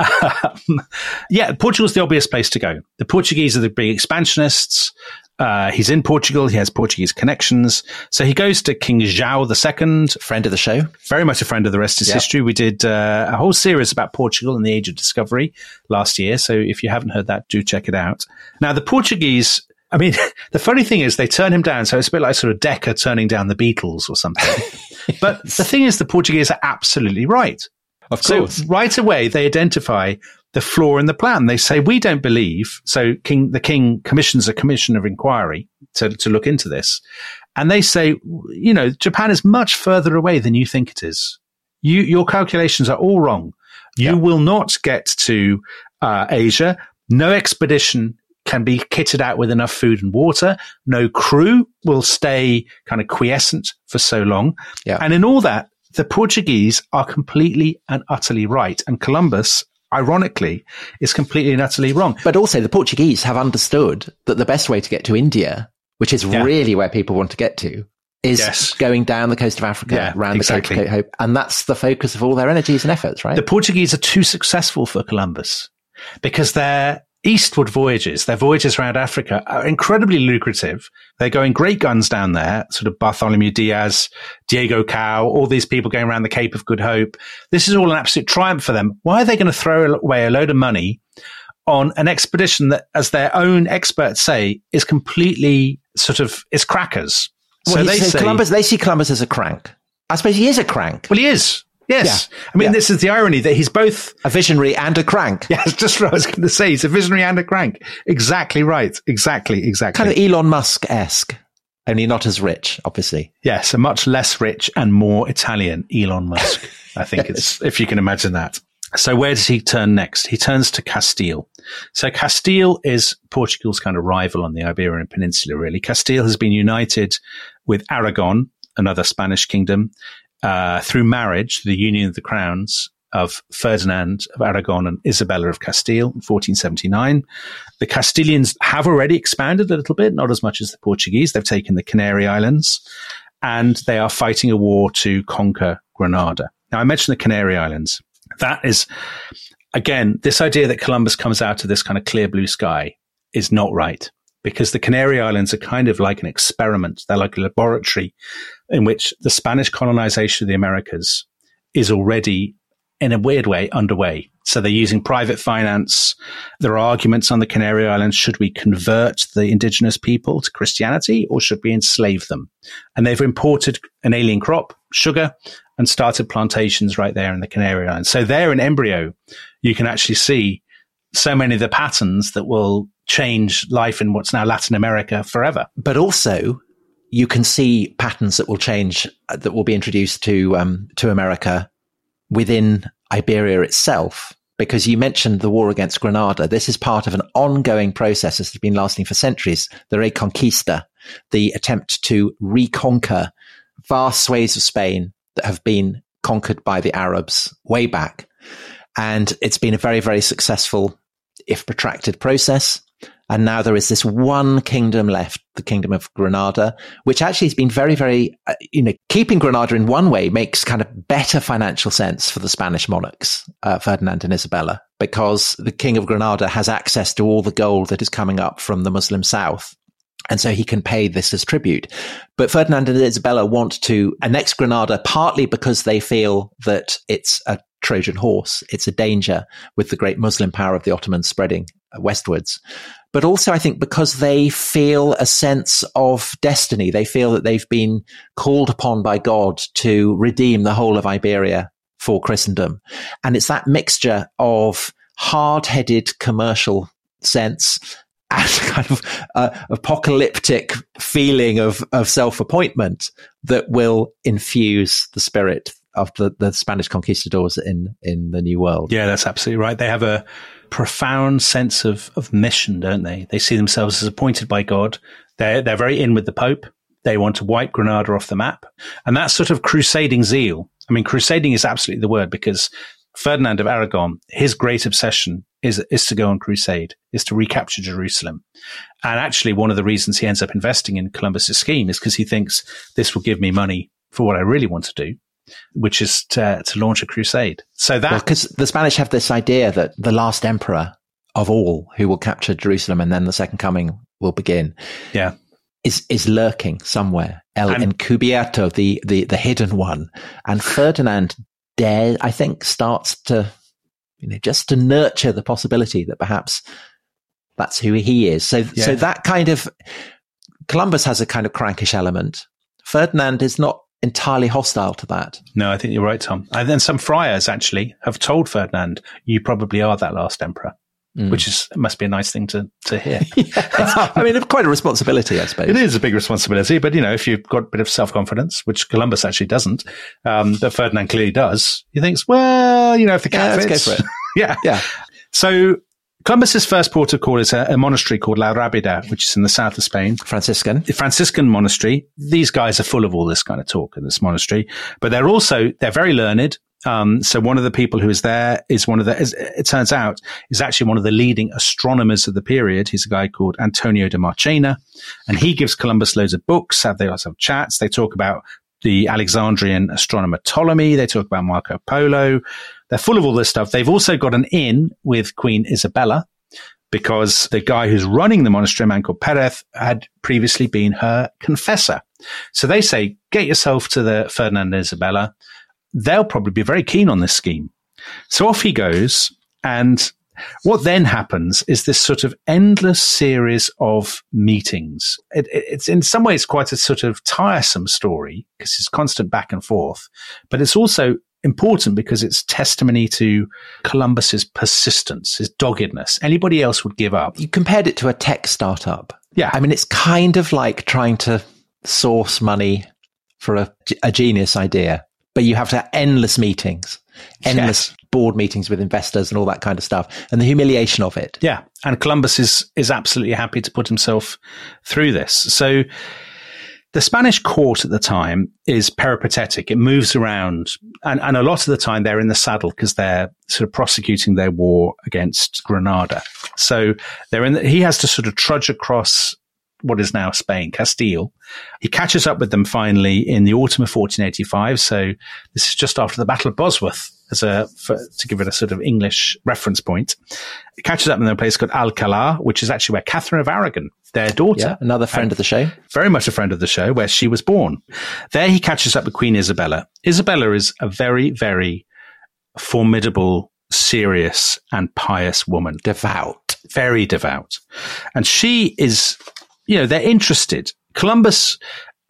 Um, yeah, Portugal's the obvious place to go. The Portuguese are the big expansionists. Uh, he's in Portugal. He has Portuguese connections. So he goes to King João the Second. Friend of the show. Very much a friend of The Rest is Yep. History. We did uh, a whole series about Portugal and the Age of Discovery last year. So if you haven't heard that, do check it out. Now, the Portuguese, I mean, the funny thing is they turn him down. So it's a bit like sort of Decca turning down the Beatles or something. But the thing is, the Portuguese are absolutely right. Of course. So right away, they identify the flaw in the plan. They say, we don't believe. So King, the king commissions a commission of inquiry to, to look into this. And they say, you know, Japan is much further away than you think it is. You, your calculations are all wrong. You Yeah. will not get to uh, Asia. No expedition can be kitted out with enough food and water. No crew will stay kind of quiescent for so long. Yeah. And in all that, the Portuguese are completely and utterly right. And Columbus, ironically, is completely and utterly wrong. But also the Portuguese have understood that the best way to get to India, which is Yeah. really where people want to get to, is Yes. going down the coast of Africa, Yeah, around exactly. the Cape of Cape Hope. And that's the focus of all their energies and efforts, right? The Portuguese are too successful for Columbus because their eastward voyages, their voyages around Africa, are incredibly lucrative. They're going great guns down there, sort of Bartholomew Diaz, Diego Cao, all these people going around the Cape of Good Hope. This is all an absolute triumph for them. Why are they going to throw away a load of money on an expedition that, as their own experts say, is completely sort of, is crackers? well, so he- they so say, Columbus, they see Columbus as a crank. I suppose he is a crank, well, he is. Yes. Yeah. I mean, Yeah. this is the irony that he's both a visionary and a crank. Yeah, it's just what I was going to say. He's a visionary and a crank. Exactly right. Exactly, exactly. Kind of Elon Musk-esque, only not as rich, obviously. Yes, a much less rich and more Italian Elon Musk, I think it's, if you can imagine that. So where does he turn next? He turns to Castile. So Castile is Portugal's kind of rival on the Iberian Peninsula, really. Castile has been united with Aragon, another Spanish kingdom, uh, through marriage, the union of the crowns. of Ferdinand of Aragon and Isabella of Castile in fourteen seventy-nine. The Castilians have already expanded a little bit, not as much as the Portuguese. They've taken the Canary Islands, and they are fighting a war to conquer Granada. Now, I mentioned the Canary Islands. That is, again, this idea that Columbus comes out of this kind of clear blue sky is not right, because the Canary Islands are kind of like an experiment. They're like a laboratory in which the Spanish colonization of the Americas is already, in a weird way, underway. So they're using private finance. There are arguments on the Canary Islands. Should we convert the indigenous people to Christianity, or should we enslave them? And they've imported an alien crop, sugar, and started plantations right there in the Canary Islands. So there in embryo, you can actually see so many of the patterns that will change life in what's now Latin America forever. But also, you can see patterns that will change, uh, that will be introduced to um, to America within Iberia itself. Because you mentioned the war against Granada. This is part of an ongoing process that has been lasting for centuries. The Reconquista, the attempt to reconquer vast swathes of Spain that have been conquered by the Arabs way back. And it's been a very, very successful, if protracted, process. And now there is this one kingdom left, the Kingdom of Granada, which actually has been very, very, uh, you know, keeping Granada in one way makes kind of better financial sense for the Spanish monarchs, uh, Ferdinand and Isabella, because the King of Granada has access to all the gold that is coming up from the Muslim South. And so he can pay this as tribute. But Ferdinand and Isabella want to annex Granada partly because they feel that it's a Trojan horse. It's a danger with the great Muslim power of the Ottomans spreading westwards. But also, I think, because they feel a sense of destiny. They feel that they've been called upon by God to redeem the whole of Iberia for Christendom. And it's that mixture of hard-headed commercial sense and kind of uh, apocalyptic feeling of, of self-appointment that will infuse the spirit of the, the Spanish conquistadors in, in the New World. Yeah, that's absolutely right. They have a profound sense of, of mission, don't they? They see themselves as appointed by God. They're, they're very in with the Pope. They want to wipe Granada off the map. And that sort of crusading zeal, I mean, crusading is absolutely the word, because Ferdinand of Aragon, his great obsession is, is to go on crusade, is to recapture Jerusalem. And actually, one of the reasons he ends up investing in Columbus's scheme is because he thinks this will give me money for what I really want to do, which is to, to launch a crusade. So that, because well, the Spanish have this idea that the last emperor of all who will capture Jerusalem and then the second coming will begin, yeah, is is lurking somewhere. El and, Encubierto, the, the the hidden one. And Ferdinand dare, I think, starts to, you know, just to nurture the possibility that perhaps that's who he is. So yeah. so that kind of, Columbus has a kind of crankish element. Ferdinand is not entirely hostile to that. No, I think you're right, Tom. And then some friars actually have told Ferdinand, you probably are that last emperor, mm. which is must be a nice thing to, to hear. yeah. I mean, quite a responsibility, I suppose. It is a big responsibility, but, you know, if you've got a bit of self-confidence, which Columbus actually doesn't, um, but Ferdinand clearly does, he thinks, well, you know, if the cat yeah, fits. Let's go for it. yeah. Yeah. So Columbus's first port of call is a, a monastery called La Rábida, which is in the south of Spain. Franciscan. The Franciscan monastery. These guys are full of all this kind of talk in this monastery, but they're also, they're very learned. Um, so one of the people who is there is one of the, as it turns out, is actually one of the leading astronomers of the period. He's a guy called Antonio de Marchena, and he gives Columbus loads of books. They also have chats. They talk about the Alexandrian astronomer Ptolemy. They talk about Marco Polo. They're full of all this stuff. They've also got an in with Queen Isabella, because the guy who's running the monastery, a man called Perez, had previously been her confessor. So they say, get yourself to the Ferdinand and Isabella. They'll probably be very keen on this scheme. So off he goes. And what then happens is this sort of endless series of meetings. It, it, it's in some ways quite a sort of tiresome story because it's constant back and forth, but it's also important because it's testimony to Columbus's persistence, his doggedness. Anybody else would give up. You compared it to a tech startup. Yeah. I mean, it's kind of like trying to source money for a, a genius idea, but you have to have endless meetings, endless yes. board meetings with investors and all that kind of stuff, and the humiliation of it. Yeah. And Columbus is, is absolutely happy to put himself through this. So The Spanish court at the time is peripatetic. It moves around, and, and a lot of the time they're in the saddle because they're sort of prosecuting their war against Granada. So they're in. The, he has to sort of trudge across what is now Spain, Castile. He catches up with them finally in the autumn of fourteen eighty-five. So this is just after the Battle of Bosworth, as a for, to give it a sort of English reference point. He catches up in a place called Alcalá, which is actually where Catherine of Aragon, their daughter, yeah, another friend of the show, very much a friend of the show, where she was born. There he catches up with Queen Isabella. Isabella is a very, very formidable, serious and pious woman. Devout. Very devout. And she is, you know, they're interested. Columbus,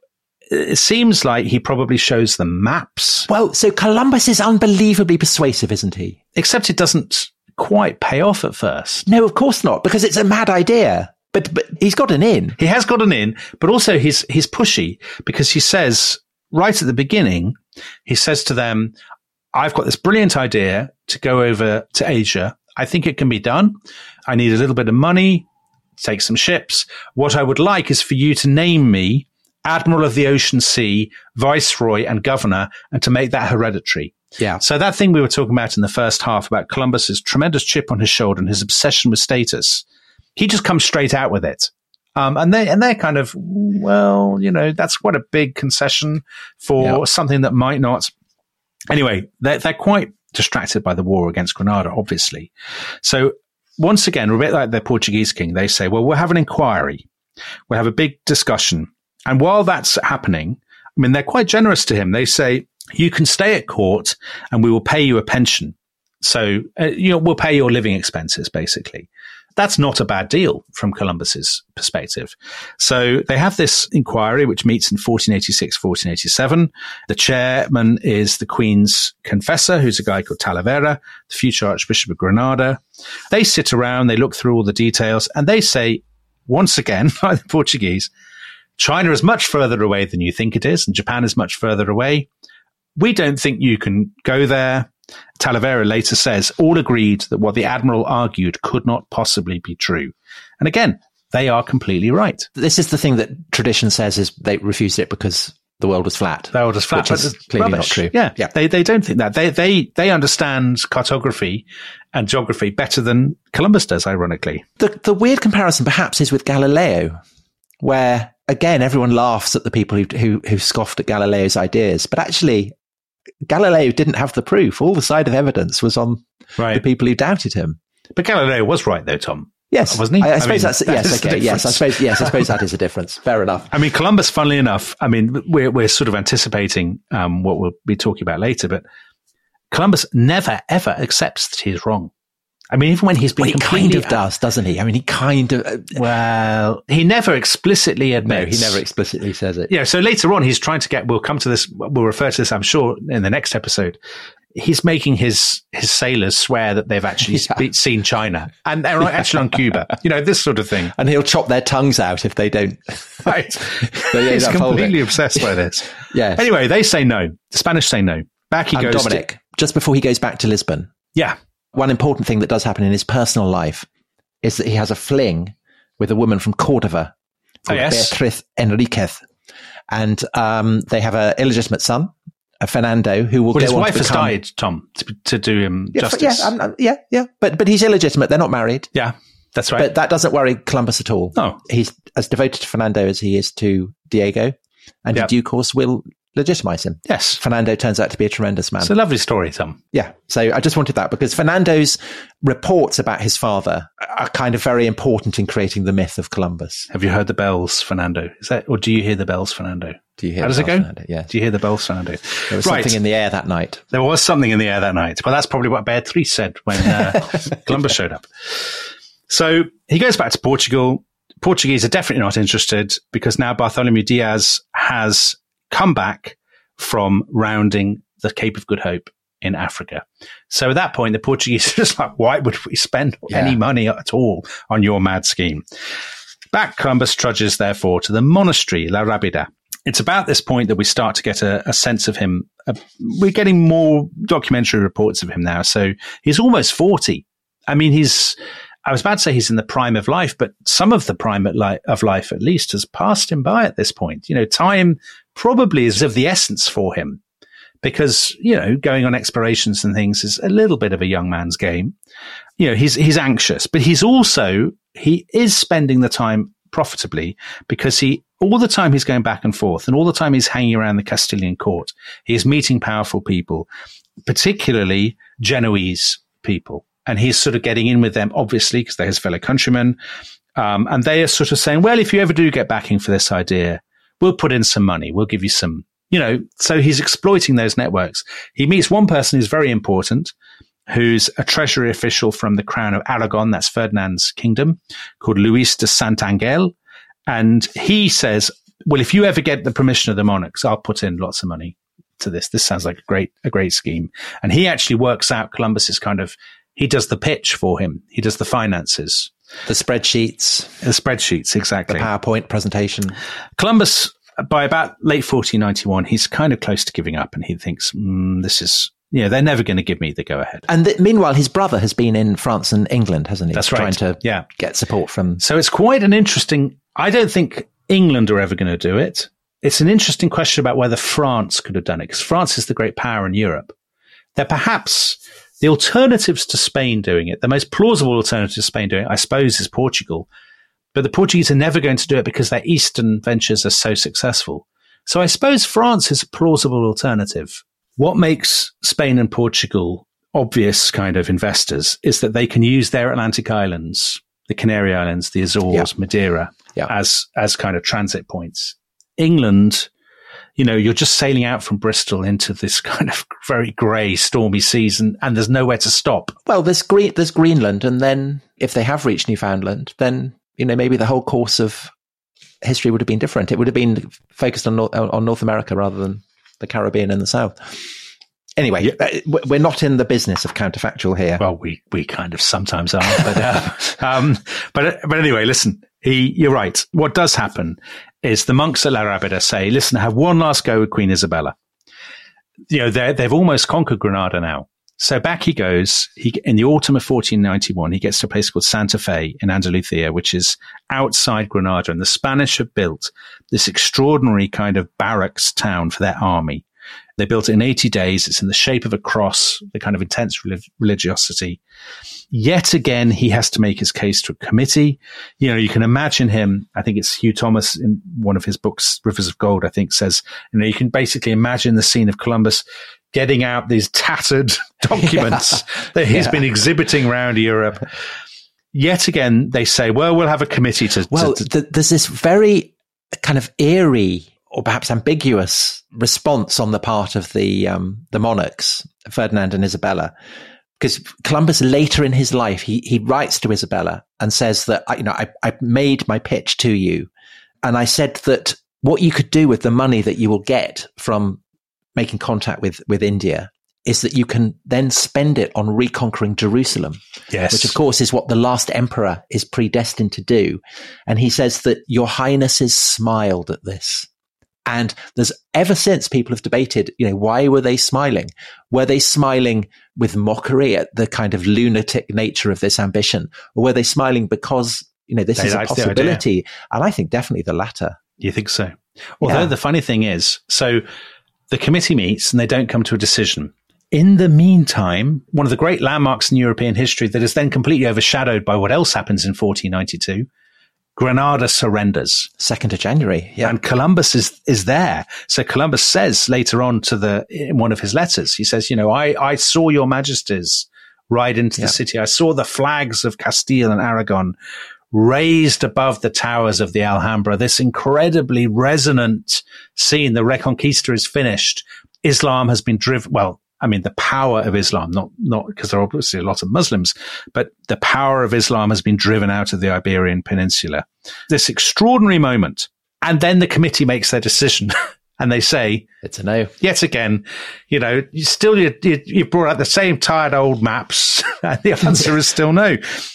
it seems like he probably shows them maps. Well, so Columbus is unbelievably persuasive, isn't he? Except it doesn't quite pay off at first. No, of course not, because it's a mad idea. But but he's got an in. He has got an in, but also he's he's pushy because he says right at the beginning, he says to them, I've got this brilliant idea to go over to Asia. I think it can be done. I need a little bit of money, take some ships. What I would like is for you to name me Admiral of the Ocean Sea, Viceroy and Governor, and to make that hereditary. Yeah. So that thing we were talking about in the first half about Columbus's tremendous chip on his shoulder and his obsession with status, he just comes straight out with it. Um, and they, and they're kind of, well, you know, that's quite a big concession for yep. something that might not. Anyway, they're, they're quite distracted by the war against Granada, obviously. So once again, a bit like the Portuguese king, they say, well, we'll have an inquiry. We'll have a big discussion. And while that's happening, I mean, they're quite generous to him. They say, you can stay at court and we will pay you a pension. So, uh, you know, we'll pay your living expenses, basically. That's not a bad deal from Columbus's perspective. So they have this inquiry, which meets in fourteen eighty-six, fourteen eighty-seven. The chairman is the Queen's confessor, who's a guy called Talavera, the future Archbishop of Granada. They sit around, they look through all the details, and they say, once again, like the Portuguese, China is much further away than you think it is, and Japan is much further away. We don't think you can go there. Talavera later says, all agreed that what the admiral argued could not possibly be true. And again, they are completely right. This is the thing that tradition says is they refused it because the world was flat. The world was flat, which is clearly rubbish. Not true. Yeah, yeah. They they don't think that. They they they understand cartography and geography better than Columbus does, ironically. The the weird comparison perhaps is with Galileo, where again everyone laughs at the people who who, who scoffed at Galileo's ideas, but actually Galileo didn't have the proof. All the side of evidence was on right. the people who doubted him. But Galileo was right, though, Tom. Yes, wasn't he? I, I, I suppose mean, that's that yes. Okay, yes, I suppose yes, I suppose that is a difference. Fair enough. I mean, Columbus, funnily enough, I mean, we're we're sort of anticipating um, what we'll be talking about later, but Columbus never ever accepts that he's wrong. I mean, even when he's been well, he completely, kind of does, doesn't he? I mean, he kind of. Uh, well, he never explicitly admits. No, he never explicitly says it. Yeah. So later on, he's trying to get. We'll come to this. We'll refer to this, I'm sure, in the next episode. He's making his his sailors swear that they've actually yeah. seen China and they're actually on Cuba. You know, this sort of thing. And he'll chop their tongues out if they don't. Right. they He's completely obsessed by this. Yeah. Anyway, they say no. The Spanish say no. Back he and goes. Dominic, to, just before he goes back to Lisbon. Yeah. One important thing that does happen in his personal life is that he has a fling with a woman from Cordova called oh, yes. Beatriz Enriquez. And um, they have an illegitimate son, a Fernando, who will well, go his on wife to has become, died, Tom, to, to do him yeah, justice. Yeah, um, yeah, yeah. But, but he's illegitimate. They're not married. Yeah, that's right. But that doesn't worry Columbus at all. No. He's as devoted to Fernando as he is to Diego. And yep. in due course will legitimize him. Yes. Fernando turns out to be a tremendous man. It's a lovely story, Tom. Yeah. So I just wanted that because Fernando's reports about his father are kind of very important in creating the myth of Columbus. Have you heard the bells, Fernando? Is that, or do you hear the bells, Fernando? Do you hear How the does bells, it go? Fernando? Yeah. Do you hear the bells, Fernando? There was right. something in the air that night. There was something in the air that night. Well, that's probably what Beatriz said when uh, Columbus showed up. So he goes back to Portugal. Portuguese are definitely not interested because now Bartholomew Diaz has come back from rounding the Cape of Good Hope in Africa. So at that point, the Portuguese are just like, why would we spend yeah. any money at all on your mad scheme? Back Columbus trudges, therefore, to the monastery, La Rábida. It's about this point that we start to get a, a sense of him. Uh, we're getting more documentary reports of him now. So he's almost forty. I mean, he's I was about to say he's in the prime of life, but some of the prime of life, at least, has passed him by at this point. You know, time probably is of the essence for him because, you know, going on explorations and things is a little bit of a young man's game. You know, he's, he's anxious, but he's also, he is spending the time profitably because he, all the time he's going back and forth and all the time he's hanging around the Castilian court, he is meeting powerful people, particularly Genoese people. And he's sort of getting in with them, obviously, because they're his fellow countrymen. Um, and they are sort of saying, well, if you ever do get backing for this idea, we'll put in some money. We'll give you some, you know, so he's exploiting those networks. He meets one person who's very important, who's a treasury official from the Crown of Aragon, that's Ferdinand's kingdom, called Luis de Santangel. And he says, well, if you ever get the permission of the monarchs, I'll put in lots of money to this. This sounds like a great, a great scheme. And he actually works out Columbus's kind of, he does the pitch for him. He does the finances. The spreadsheets. The spreadsheets, exactly. The PowerPoint presentation. Columbus, by about late fourteen ninety-one, he's kind of close to giving up and he thinks, mm, this is, you know, they're never going to give me the go ahead. And th- meanwhile, his brother has been in France and England, hasn't he? That's right. Trying to yeah. get support from. So it's quite an interesting, I don't think England are ever going to do it. It's an interesting question about whether France could have done it because France is the great power in Europe. They're perhaps the alternatives to Spain doing it, the most plausible alternative to Spain doing it, I suppose, is Portugal. But the Portuguese are never going to do it because their Eastern ventures are so successful. So I suppose France is a plausible alternative. What makes Spain and Portugal obvious kind of investors is that they can use their Atlantic islands, the Canary Islands, the Azores, yeah. Madeira, yeah. as as kind of transit points. England, you know, you're just sailing out from Bristol into this kind of very grey, stormy seas, and, and there's nowhere to stop. Well, there's Green, there's Greenland, and then if they have reached Newfoundland, then, you know, maybe the whole course of history would have been different. It would have been focused on North, on North America rather than the Caribbean and the South. Anyway, yeah. We're not in the business of counterfactual here. Well, we, we kind of sometimes are, but, uh, um, but, but anyway, listen, he, you're right. What does happen is the monks at La Rábida say, listen, have one last go with Queen Isabella. You know, they they've almost conquered Granada now. So back he goes. He, in the autumn of fourteen ninety-one, he gets to a place called Santa Fe in Andalusia, which is outside Granada. And the Spanish have built this extraordinary kind of barracks town for their army. They built it in eighty days. It's in the shape of a cross, the kind of intense relig- religiosity. Yet again, he has to make his case to a committee. You know, you can imagine him. I think it's Hugh Thomas in one of his books, Rivers of Gold, I think says, you know, you can basically imagine the scene of Columbus getting out these tattered documents yeah. that he's yeah. been exhibiting around Europe. Yet again, they say, well, we'll have a committee to... Well, to, to th- there's this very kind of eerie or perhaps ambiguous response on the part of the um, the monarchs, Ferdinand and Isabella, because Columbus later in his life, he he writes to Isabella and says that, you know, I, I made my pitch to you, and I said that what you could do with the money that you will get from making contact with with India is that you can then spend it on reconquering Jerusalem, yes. which of course is what the last emperor is predestined to do. And he says that your highnesses smiled at this. And there's ever since people have debated, you know, why were they smiling? Were they smiling with mockery at the kind of lunatic nature of this ambition? Or were they smiling because, you know, this they is a possibility? And I think definitely the latter. You think so? Although yeah. the funny thing is, so the committee meets and they don't come to a decision. In the meantime, one of the great landmarks in European history that is then completely overshadowed by what else happens in fourteen ninety-two, Granada surrenders. second of January, yeah. And Columbus is, is there. So Columbus says later on to the, in one of his letters, he says, you know, I, I saw your majesties ride into yeah. the city. I saw the flags of Castile and Aragon raised above the towers of the Alhambra. This incredibly resonant scene. The Reconquista is finished. Islam has been driven, well, I mean, the power of Islam, not, not, because there are obviously a lot of Muslims, but the power of Islam has been driven out of the Iberian Peninsula. This extraordinary moment. And then the committee makes their decision and they say, it's a no. Yet again, you know, you still, you, you, you brought out the same tired old maps and the answer is still no.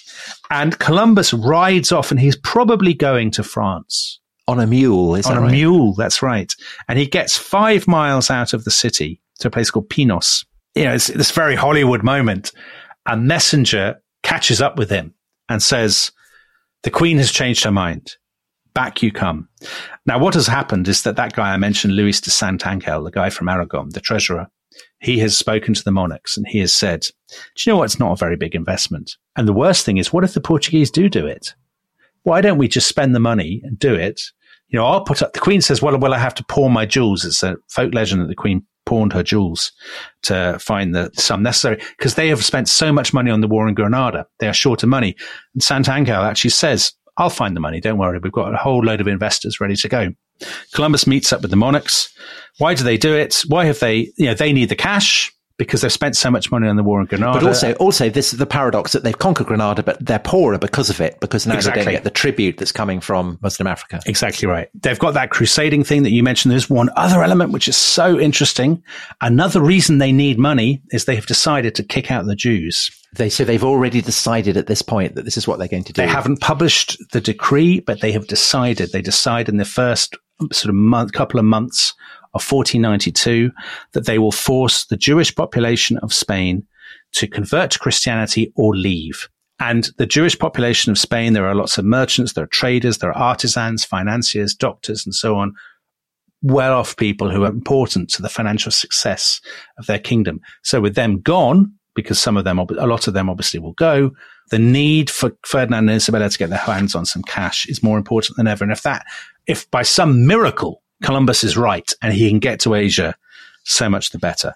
And Columbus rides off and he's probably going to France. On a mule, is On that a right? mule, that's right. And he gets five miles out of the city to a place called Pinos. You know, it's this very Hollywood moment. A messenger catches up with him and says, the Queen has changed her mind. Back you come. Now, what has happened is that that guy I mentioned, Luis de Santángel, the guy from Aragon, the treasurer, he has spoken to the monarchs and he has said, do you know what? It's not a very big investment. And the worst thing is, what if the Portuguese do do it? Why don't we just spend the money and do it? You know, I'll put up, the Queen says, well, well, I have to pawn my jewels. It's a folk legend that the Queen pawned her jewels to find the sum necessary because they have spent so much money on the war in Granada. They are short of money. And Santángel actually says, I'll find the money. Don't worry. We've got a whole load of investors ready to go. Columbus meets up with the monarchs. Why do they do it? Why have they, you know, they need the cash because they've spent so much money on the war in Granada. But also, also this is the paradox that they've conquered Granada, but they're poorer because of it, because now exactly. they don't get the tribute that's coming from Muslim Africa. Exactly right. They've got that crusading thing that you mentioned. There's one other element which is so interesting. Another reason they need money is they have decided to kick out the Jews. They, so they've already decided at this point that this is what they're going to do. They haven't published the decree, but they have decided. They decide in the first sort of month, couple of months of fourteen ninety-two that they will force the Jewish population of Spain to convert to Christianity or leave. And the Jewish population of Spain, there are lots of merchants, there are traders, there are artisans, financiers, doctors, and so on, well-off people who are important to the financial success of their kingdom. So with them gone, because some of them, a lot of them obviously will go, the need for Ferdinand and Isabella to get their hands on some cash is more important than ever. And if that, if by some miracle Columbus is right and he can get to Asia, so much the better.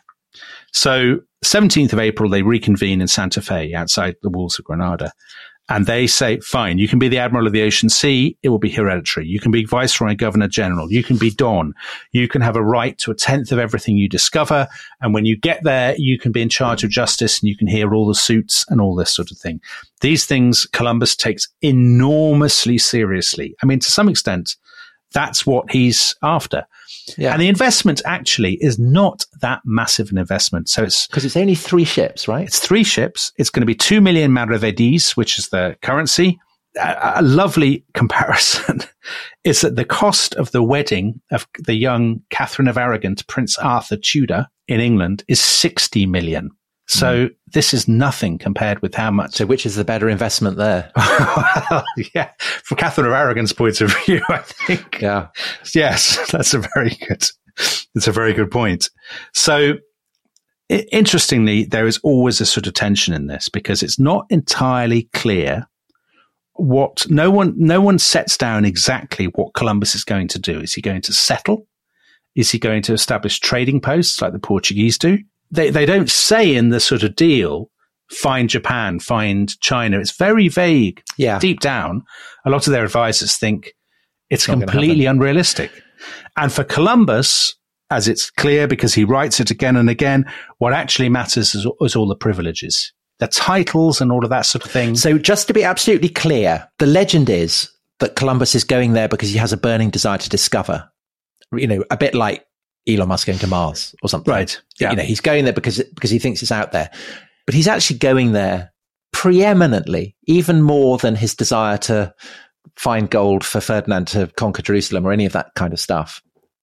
So seventeenth of April, they reconvene in Santa Fe outside the walls of Granada. And they say, fine, you can be the Admiral of the Ocean Sea. It will be hereditary. You can be Viceroy and Governor General. You can be Don. You can have a right to a tenth of everything you discover. And when you get there, you can be in charge of justice and you can hear all the suits and all this sort of thing. These things Columbus takes enormously seriously. I mean, to some extent, that's what he's after. Yeah. And the investment actually is not that massive an investment. So it's because it's only three ships, right? It's three ships. It's going to be two million maravedis, which is the currency. A, a lovely comparison is that the cost of the wedding of the young Catherine of Aragon to Prince Arthur Tudor in England is sixty million. So mm. this is nothing compared with how much. So which is the better investment there? Well, yeah, from Catherine of Aragon's point of view, I think. Yeah. Yes, that's a very good, that's a very good point. So I- interestingly, there is always a sort of tension in this because it's not entirely clear what no one, no one sets down exactly what Columbus is going to do. Is he going to settle? Is he going to establish trading posts like the Portuguese do? They they don't say in the sort of deal, find Japan, find China. It's very vague. Yeah. Deep down, a lot of their advisors think it's, it's completely unrealistic. And for Columbus, as it's clear because he writes it again and again, what actually matters is, is all the privileges, the titles and all of that sort of thing. So just to be absolutely clear, the legend is that Columbus is going there because he has a burning desire to discover, you know, a bit like Elon Musk going to Mars or something. Right. Yeah. You know, he's going there because, because he thinks it's out there, but he's actually going there preeminently, even more than his desire to find gold for Ferdinand to conquer Jerusalem or any of that kind of stuff.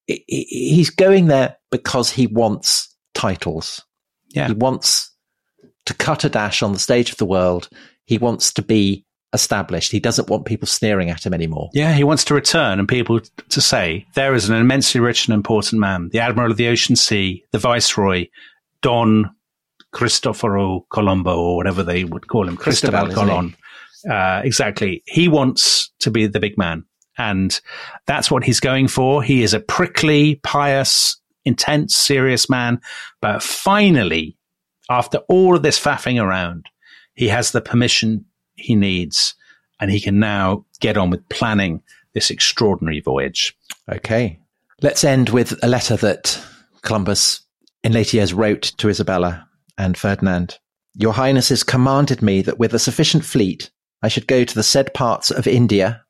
He's going there because he wants titles. Yeah. He wants to cut a dash on the stage of the world. He wants to be established. He doesn't want people sneering at him anymore. Yeah, he wants to return and people to say, there is an immensely rich and important man, the Admiral of the Ocean Sea, the Viceroy, Don Cristoforo Colombo, or whatever they would call him, Cristobal Colon. Uh, exactly. He wants to be the big man. And that's what he's going for. He is a prickly, pious, intense, serious man. But finally, after all of this faffing around, he has the permission he needs, and he can now get on with planning this extraordinary voyage. Okay. Let's end with a letter that Columbus in later years wrote to Isabella and Ferdinand. Your Highnesses commanded me that with a sufficient fleet I should go to the said parts of India,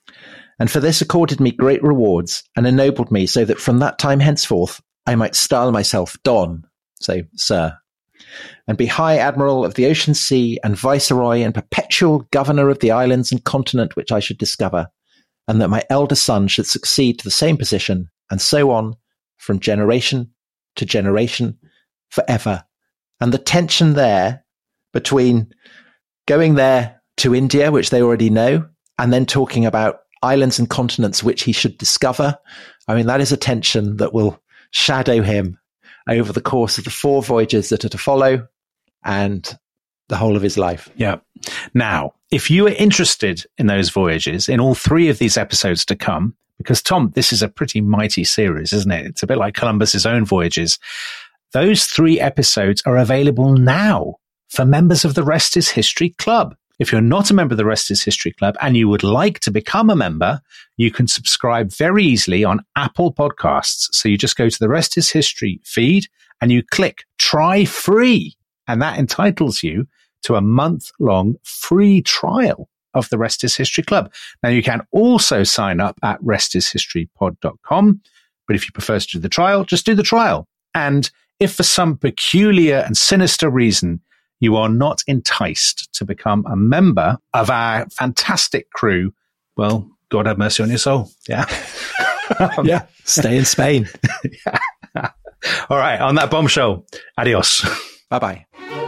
and for this accorded me great rewards and ennobled me so that from that time henceforth I might style myself Don, so Sir, and be High Admiral of the Ocean Sea and Viceroy and perpetual Governor of the islands and continent which I should discover, and that my elder son should succeed to the same position, and so on, from generation to generation, forever. And the tension there between going there to India, which they already know, and then talking about islands and continents which he should discover. I mean, that is a tension that will shadow him over the course of the four voyages that are to follow and the whole of his life. Yeah. Now, if you are interested in those voyages, in all three of these episodes to come, because Tom, this is a pretty mighty series, isn't it? It's a bit like Columbus's own voyages. Those three episodes are available now for members of the Rest is History Club. If you're not a member of the Rest is History Club and you would like to become a member, you can subscribe very easily on Apple Podcasts. So you just go to the Rest is History feed and you click try free. And that entitles you to a month-long free trial of the Rest is History Club. Now, you can also sign up at rest is history pod dot com. But if you prefer to do the trial, just do the trial. And if for some peculiar and sinister reason you are not enticed to become a member of our fantastic crew, well, God have mercy on your soul. Yeah. Yeah. Stay in Spain. Yeah. All right. On that bombshell, adios. Bye-bye.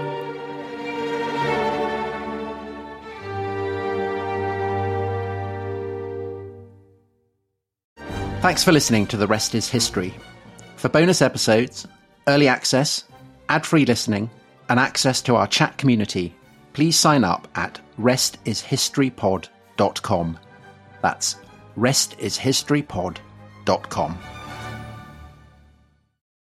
Thanks for listening to The Rest is History. For bonus episodes, early access, ad-free listening, and access to our chat community, please sign up at rest is history pod dot com. That's rest is history pod dot com.